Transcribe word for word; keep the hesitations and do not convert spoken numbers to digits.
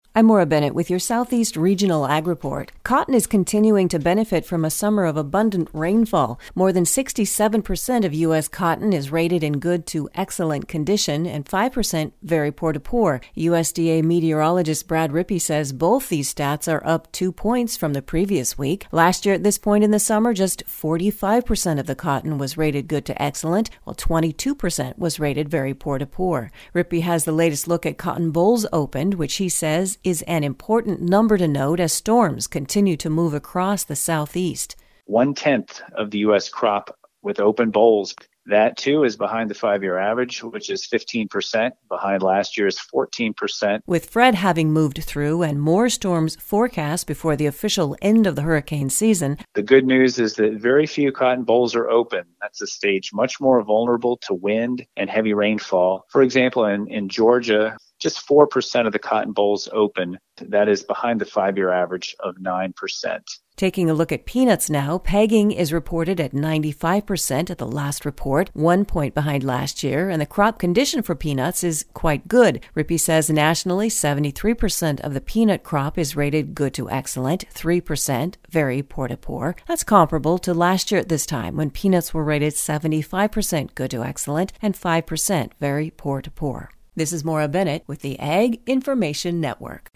I'm Maura Bennett with your Southeast Regional Ag Report. Cotton is continuing to benefit from a summer of abundant rainfall. More than sixty-seven percent of U S cotton is rated in good to excellent condition and five percent very poor to poor. U S D A meteorologist Brad Rippey says both these stats are up two points from the previous week. Last year at this point in the summer, just forty-five percent of the cotton was rated good to excellent, while twenty-two percent was rated very poor to poor. Rippey has the latest look at cotton bolls opened, which he says is an important number to note as storms continue to move across the southeast. One-tenth of the U S crop with open bolls. That, too, is behind the five-year average, which is fifteen percent, behind last year's fourteen percent. With Fred having moved through and more storms forecast before the official end of the hurricane season, the good news is that very few cotton bolls are open. That's a stage much more vulnerable to wind and heavy rainfall. For example, in, in Georgia, just four percent of the cotton bolls open. That is behind the five-year average of nine percent. Taking a look at peanuts now, pegging is reported at ninety-five percent at the last report, one point behind last year, and the crop condition for peanuts is quite good. Rippey says nationally, seventy-three percent of the peanut crop is rated good to excellent, three percent very poor to poor. That's comparable to last year at this time when peanuts were rated seventy-five percent good to excellent and five percent very poor to poor. This is Maura Bennett with the Ag Information Network.